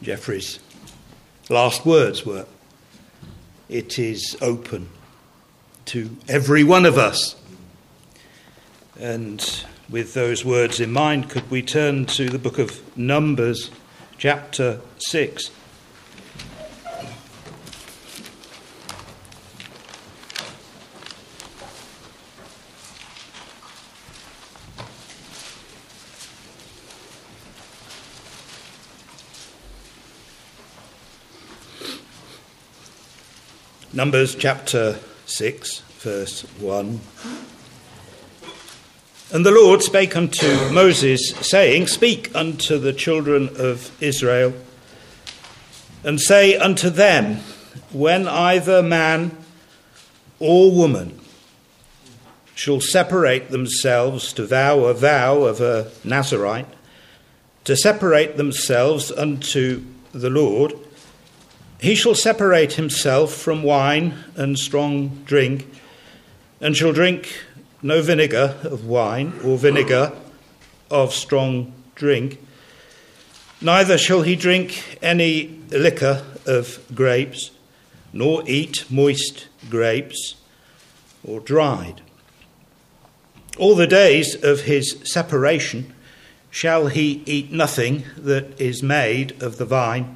Geoffrey's last words were. It is open to every one of us. And with those words in mind, could we turn to the book of Numbers, chapter 6. Numbers chapter 6, verse 1. And the Lord spake unto Moses, saying, Speak unto the children of Israel, and say unto them, When either man or woman shall separate themselves to vow a vow of a Nazarite, to separate themselves unto the Lord, he shall separate himself from wine and strong drink, and shall drink no vinegar of wine or vinegar of strong drink, neither shall he drink any liquor of grapes, nor eat moist grapes or dried. All the days of his separation shall he eat nothing that is made of the vine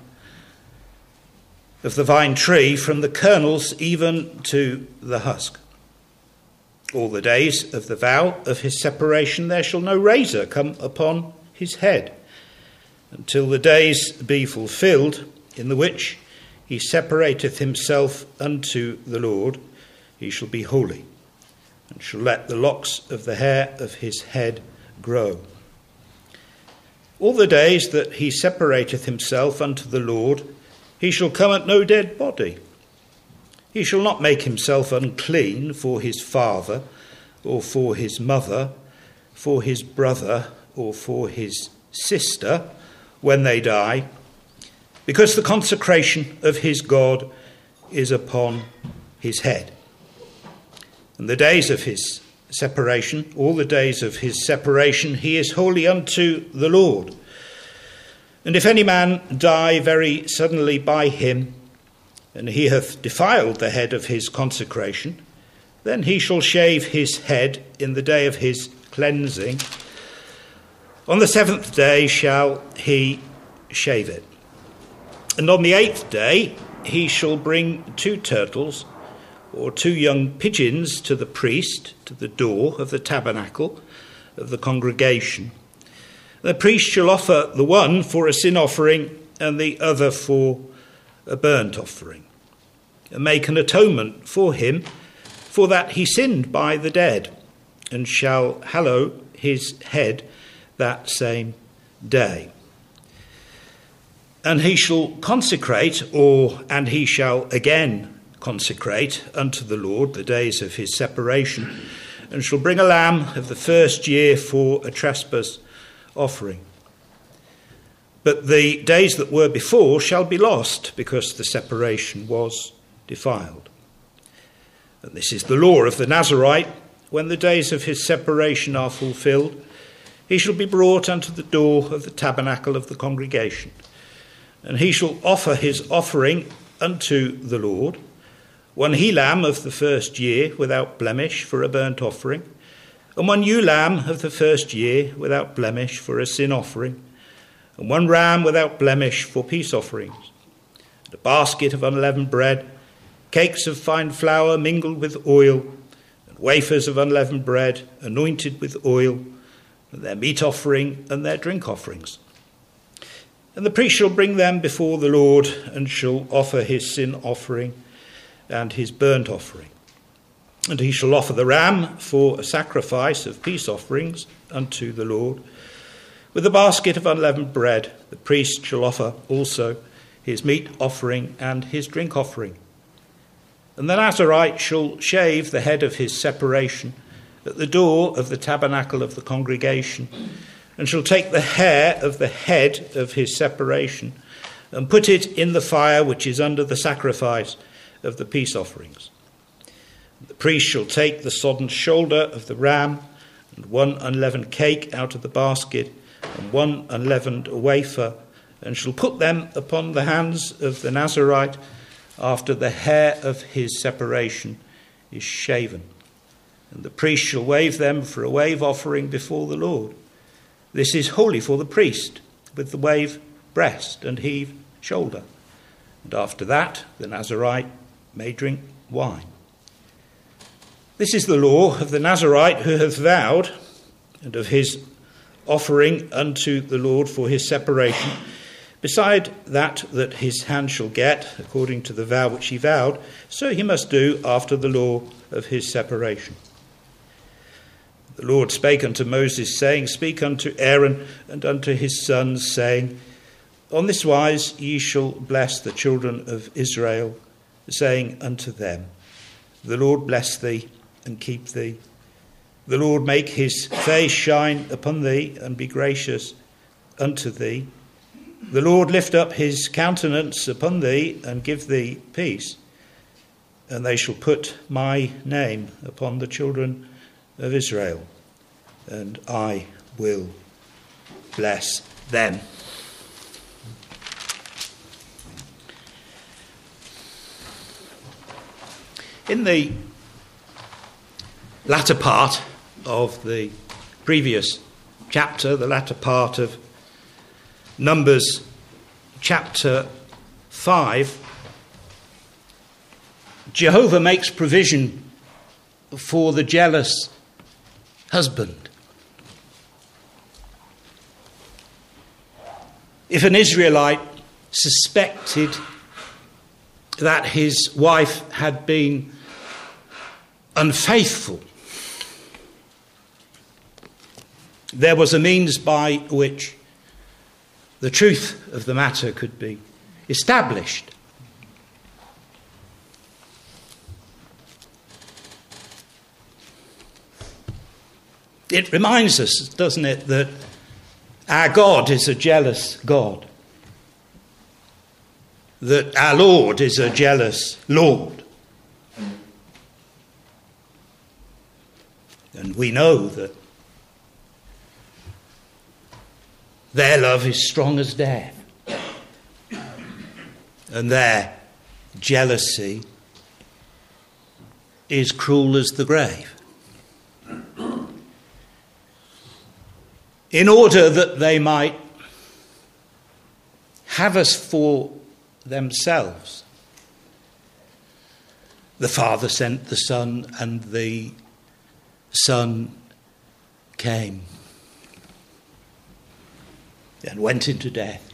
tree, from the kernels even to the husk. All the days of the vow of his separation there shall no razor come upon his head, until the days be fulfilled, in the which he separateth himself unto the Lord. He shall be holy, and shall let the locks of the hair of his head grow. All the days that he separateth himself unto the Lord, he shall come at no dead body. He shall not make himself unclean for his father, or for his mother, for his brother, or for his sister, when they die, because the consecration of his God is upon his head. And the days of his separation, all the days of his separation, he is holy unto the Lord. And if any man die very suddenly by him, and he hath defiled the head of his consecration, then he shall shave his head in the day of his cleansing. On the 7th day shall he shave it. And on the 8th day he shall bring 2 turtles, or 2 young pigeons, to the priest, to the door of the tabernacle of the congregation. The priest shall offer the one for a sin offering and the other for a burnt offering, and make an atonement for him, for that he sinned by the dead, and shall hallow his head that same day. And he shall consecrate, and he shall again consecrate unto the Lord the days of his separation, and shall bring a lamb of the first year for a trespass offering. But the days that were before shall be lost, because the separation was defiled. And this is the law of the Nazarite. When the days of his separation are fulfilled, he shall be brought unto the door of the tabernacle of the congregation, and he shall offer his offering unto the Lord, 1 he-lamb of the first year without blemish for a burnt offering, and 1 ewe lamb of the first year without blemish for a sin offering, and 1 ram without blemish for peace offerings, and a basket of unleavened bread, cakes of fine flour mingled with oil, and wafers of unleavened bread anointed with oil, and their meat offering and their drink offerings. And the priest shall bring them before the Lord, and shall offer his sin offering and his burnt offering. And he shall offer the ram for a sacrifice of peace offerings unto the Lord. With a basket of unleavened bread, the priest shall offer also his meat offering and his drink offering. And the Nazarite shall shave the head of his separation at the door of the tabernacle of the congregation, and shall take the hair of the head of his separation, and put it in the fire which is under the sacrifice of the peace offerings. The priest shall take the sodden shoulder of the ram, and 1 unleavened cake out of the basket, and 1 unleavened wafer, and shall put them upon the hands of the Nazarite after the hair of his separation is shaven. And the priest shall wave them for a wave offering before the Lord. This is holy for the priest, with the wave breast and heave shoulder. And after that, the Nazarite may drink wine. This is the law of the Nazarite who hath vowed, and of his offering unto the Lord for his separation, beside that his hand shall get, according to the vow which he vowed, so he must do after the law of his separation. The Lord spake unto Moses, saying, Speak unto Aaron and unto his sons, saying, On this wise ye shall bless the children of Israel, saying unto them, The Lord bless thee and keep thee. The Lord make his face shine upon thee and be gracious unto thee. The Lord lift up his countenance upon thee and give thee peace. And they shall put my name upon the children of Israel, and I will bless them. In the latter part of the previous chapter, the latter part of Numbers chapter 5, Jehovah makes provision for the jealous husband. If an Israelite suspected that his wife had been unfaithful, there was a means by which the truth of the matter could be established. It reminds us, doesn't it, that our God is a jealous God, that our Lord is a jealous Lord. And we know that their love is strong as death, and their jealousy is cruel as the grave. In order that they might have us for themselves, the Father sent the Son, and the Son came and went into death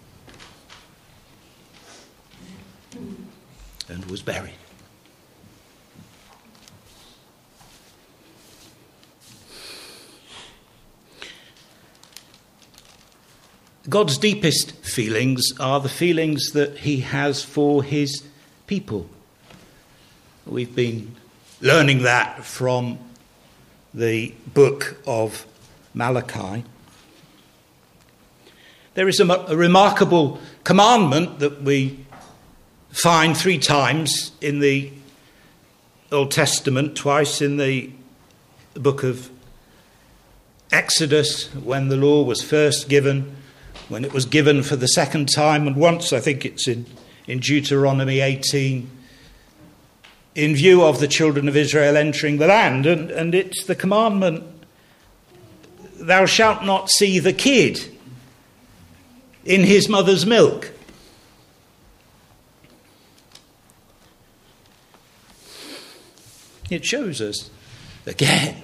and was buried. God's deepest feelings are the feelings that he has for his people. We've been learning that from the book of Malachi. There is a remarkable commandment that we find 3 times in the Old Testament, twice in the book of Exodus, when the law was first given, when it was given for the second time, and once, I think it's in Deuteronomy 18, in view of the children of Israel entering the land. And it's the commandment, thou shalt not see the kid in his mother's milk. It shows us, again,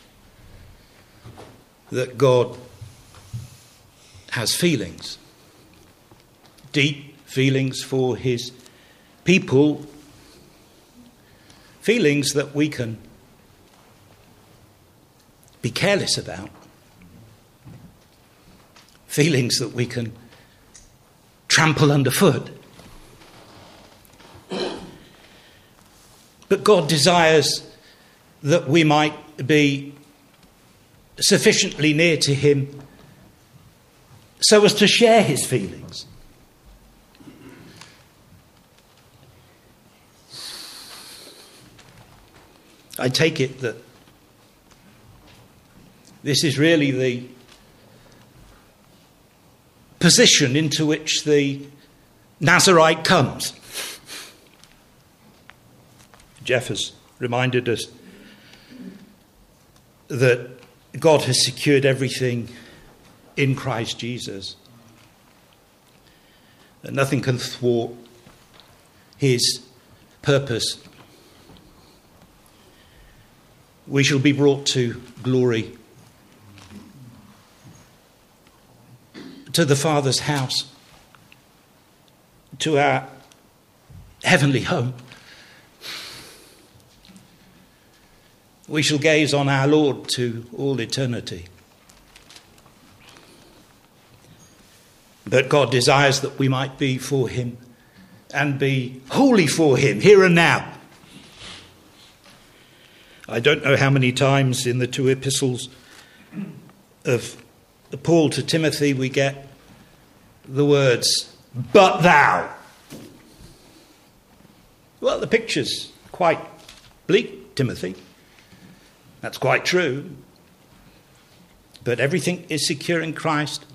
that God has feelings, deep feelings for his people, feelings that we can be careless about, feelings that we can trample underfoot. But God desires that we might be sufficiently near to him so as to share his feelings. I take it that this is really the position into which the Nazarite comes. Jeff has reminded us that God has secured everything in Christ Jesus. And nothing can thwart his purpose. We shall be brought to glory, to the Father's house, to our heavenly home. We shall gaze on our Lord to all eternity. But God desires that we might be for him and be wholly for him, here and now. I don't know how many times in the two epistles of Paul to Timothy we get the words, but thou. Well, the picture's quite bleak, Timothy. That's quite true. But everything is secure in Christ.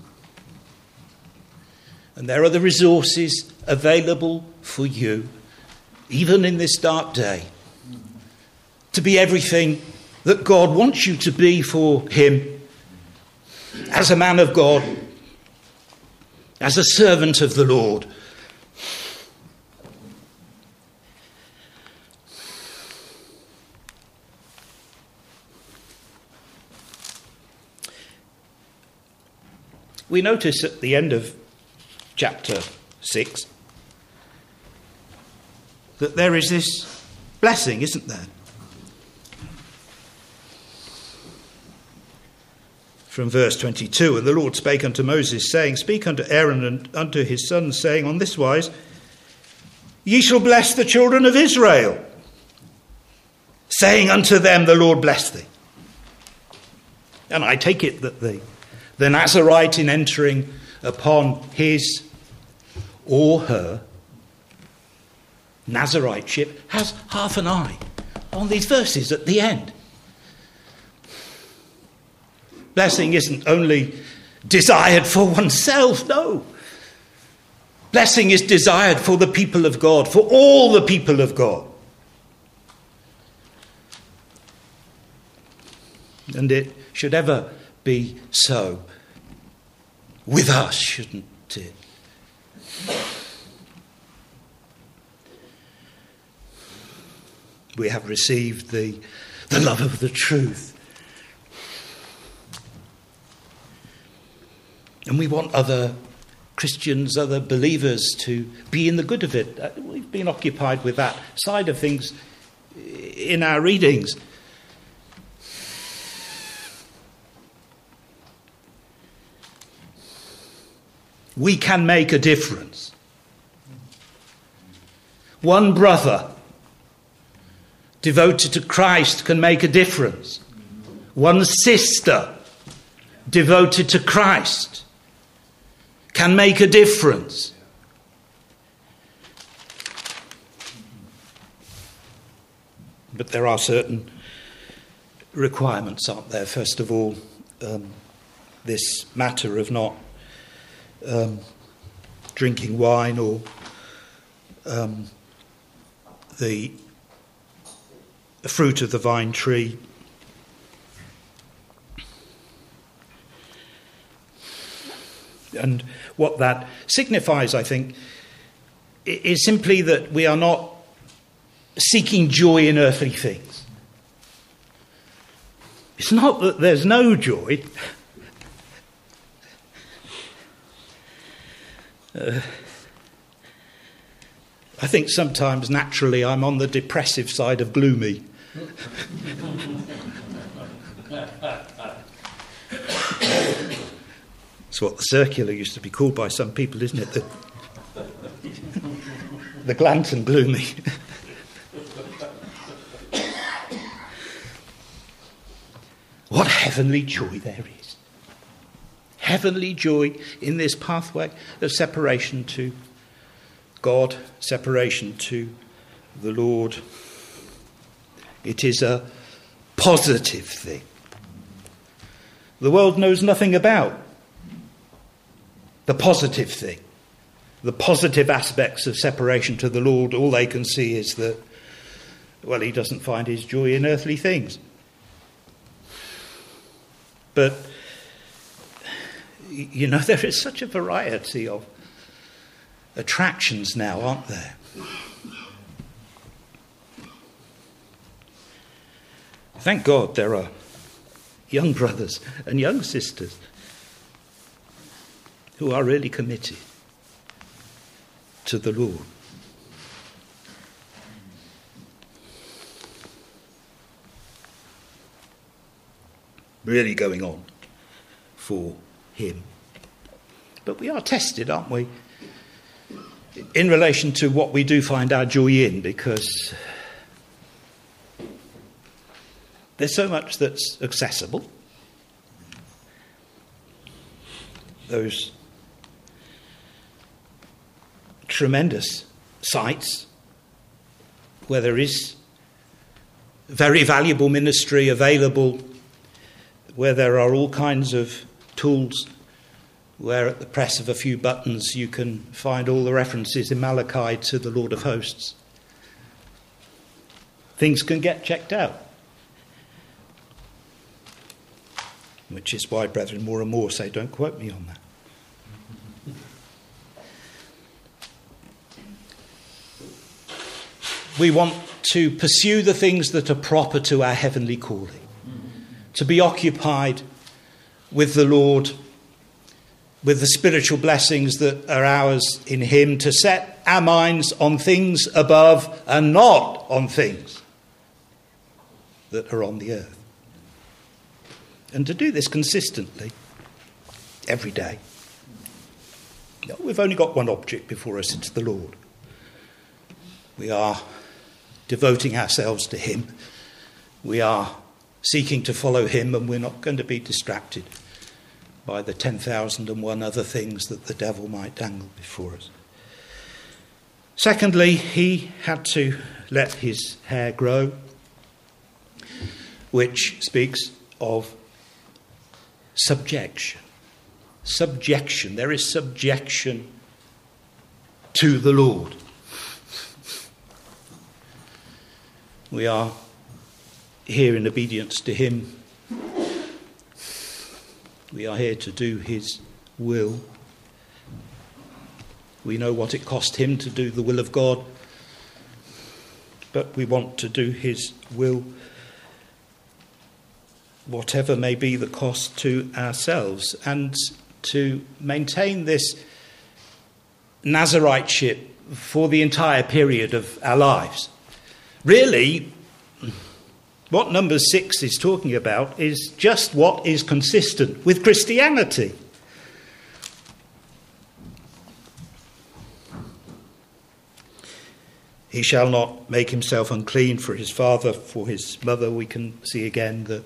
And there are the resources available for you, even in this dark day, to be everything that God wants you to be for him, as a man of God, as a servant of the Lord. We notice at the end of chapter 6 that there is this blessing, isn't there? From verse 22, and the Lord spake unto Moses, saying, speak unto Aaron and unto his sons, saying, on this wise, ye shall bless the children of Israel, saying unto them, the Lord bless thee. And I take it that the Nazarite, in entering upon his or her Nazariteship, has half an eye on these verses at the end. Blessing isn't only desired for oneself, no. Blessing is desired for the people of God, for all the people of God. And it should ever be so with us, shouldn't it? We have received the love of the truth. And we want other Christians, other believers to be in the good of it. We've been occupied with that side of things in our readings. We can make a difference. One brother devoted to Christ can make a difference. One sister devoted to Christ can make a difference. But there are certain requirements, aren't there? First of all, this matter of not drinking wine or the fruit of the vine tree. And what that signifies, I think, is simply that we are not seeking joy in earthly things. It's not that there's no joy. I think sometimes naturally I'm on the depressive side of gloomy. It's what the circular used to be called by some people, isn't it? The Glanton gloomy. What heavenly joy there is. Heavenly joy in this pathway of separation to God, separation to the Lord. It is a positive thing. The world knows nothing about the positive thing, the positive aspects of separation to the Lord. All they can see is that, well, he doesn't find his joy in earthly things. But, you know, there is such a variety of attractions now, aren't there? Thank God there are young brothers and young sisters who are really committed to the Lord. Really going on for him. But we are tested, aren't we, in relation to what we do find our joy in, because there's so much that's accessible. Those tremendous sites where there is very valuable ministry available, where there are all kinds of tools, where at the press of a few buttons you can find all the references in Malachi to the Lord of Hosts. Things can get checked out. Which is why, brethren, more and more say, don't quote me on that. We want to pursue the things that are proper to our heavenly calling, to be occupied with the Lord, with the spiritual blessings that are ours in him, to set our minds on things above and not on things that are on the earth. And to do this consistently, every day. No, we've only got one object before us, it's the Lord. We are devoting ourselves to him. We are seeking to follow him, and we're not going to be distracted by the 10,001 other things that the devil might dangle before us. Secondly, he had to let his hair grow, which speaks of subjection. Subjection. There is subjection to the Lord. We are here in obedience to him. We are here to do his will. We know what it cost him to do the will of God, but we want to do his will, whatever may be the cost to ourselves, and to maintain this Naziriteship for the entire period of our lives. Really, what Numbers 6 is talking about is just what is consistent with Christianity. He shall not make himself unclean for his father, for his mother. We can see again that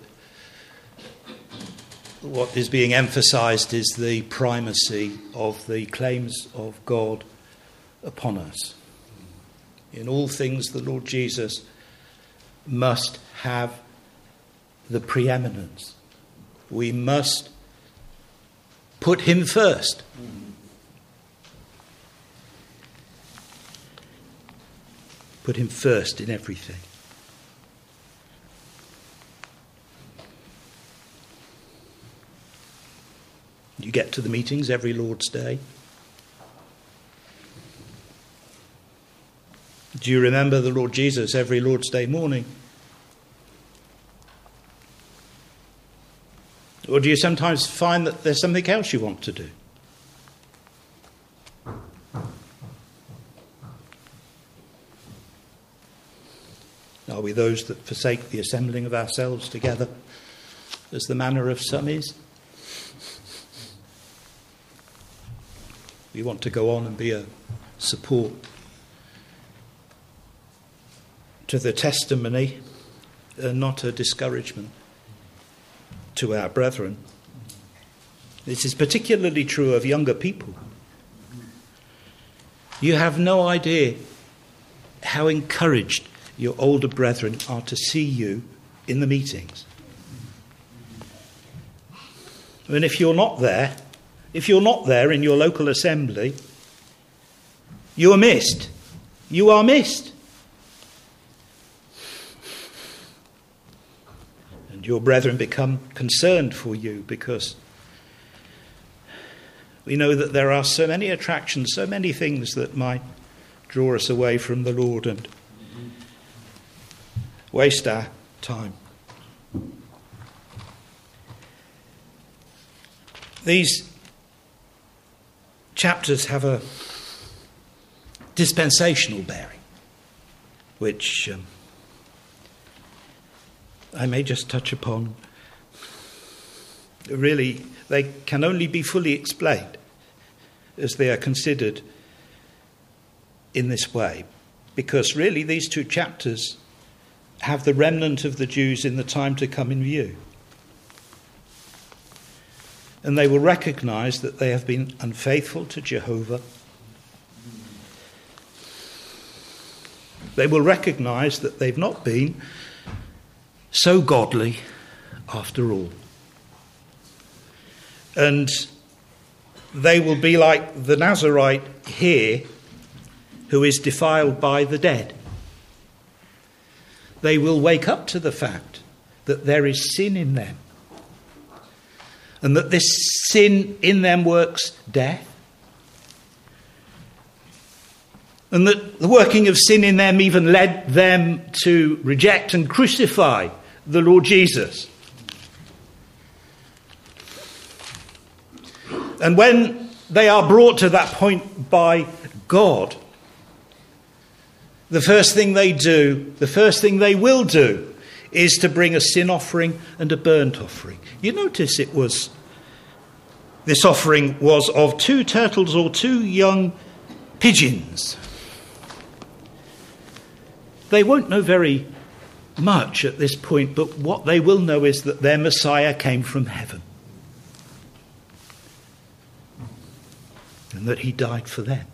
what is being emphasized is the primacy of the claims of God upon us. In all things, the Lord Jesus must have the preeminence. We must put him first. Put him first in everything. You get to the meetings every Lord's Day. Do you remember the Lord Jesus every Lord's Day morning? Or do you sometimes find that there's something else you want to do? Are we those that forsake the assembling of ourselves together, as the manner of some is? We want to go on and be a support to the testimony, not a discouragement to our brethren. This is particularly true of younger people. You have no idea how encouraged your older brethren are to see you in the meetings. And if you're not there, if you're not there in your local assembly, you are missed. You are missed. And your brethren become concerned for you because we know that there are so many attractions, so many things that might draw us away from the Lord and waste our time. These chapters have a dispensational bearing, which I may just touch upon. Really, they can only be fully explained as they are considered in this way, because really these two chapters have the remnant of the Jews in the time to come in view. And they will recognize that they have been unfaithful to Jehovah. They will recognize that they've not been so godly after all. And they will be like the Nazarite here who is defiled by the dead. They will wake up to the fact that there is sin in them, and that this sin in them works death, and that the working of sin in them even led them to reject and crucify the Lord Jesus. And when they are brought to that point by God, the first thing they do, the first thing they will do, is to bring a sin offering and a burnt offering. You notice this offering was of 2 turtles or 2 young pigeons. They won't know very much at this point, but what they will know is that their Messiah came from heaven, and that he died for them,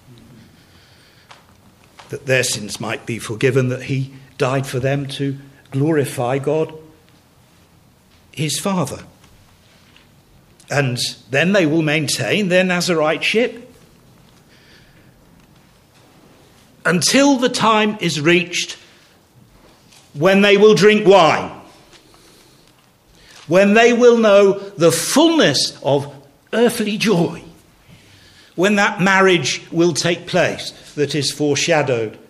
that their sins might be forgiven, that he died for them to glorify God, his Father. And then they will maintain their Nazariteship until the time is reached when they will drink wine, when they will know the fullness of earthly joy, when that marriage will take place that is foreshadowed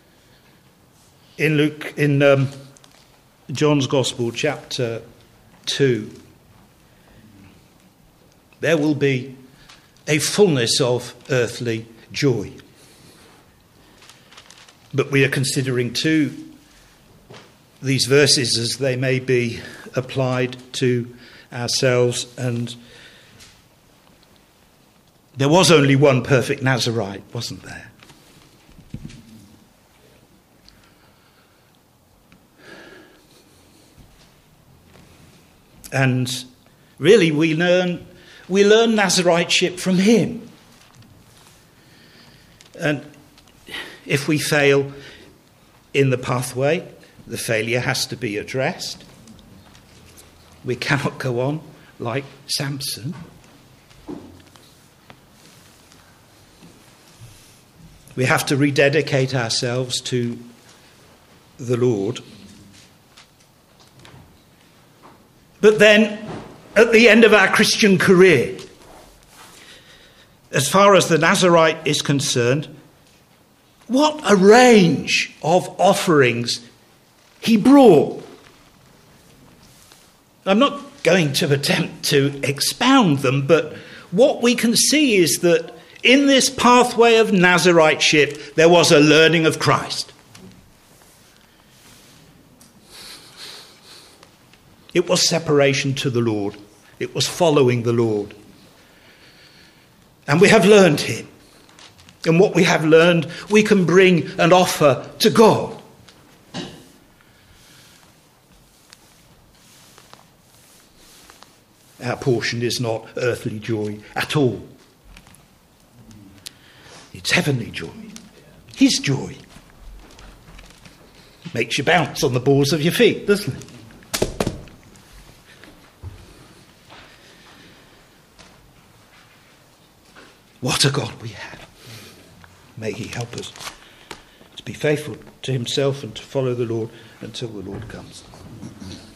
in John's Gospel, chapter 2. There will be a fullness of earthly joy. But we are considering too these verses as they may be applied to ourselves, and there was only one perfect Nazarite, wasn't there? And really we learn Nazariteship from him. And if we fail in the pathway, the failure has to be addressed. We cannot go on like Samson. We have to rededicate ourselves to the Lord. But then, at the end of our Christian career, as far as the Nazarite is concerned, what a range of offerings he brought. I'm not going to attempt to expound them, but what we can see is that in this pathway of Nazariteship, there was a learning of Christ. It was separation to the Lord. It was following the Lord. And we have learned him. And what we have learned, we can bring and offer to God. Our portion is not earthly joy at all. It's heavenly joy. His joy. Makes you bounce on the balls of your feet, doesn't it? What a God we have. May he help us to be faithful to himself and to follow the Lord until the Lord comes.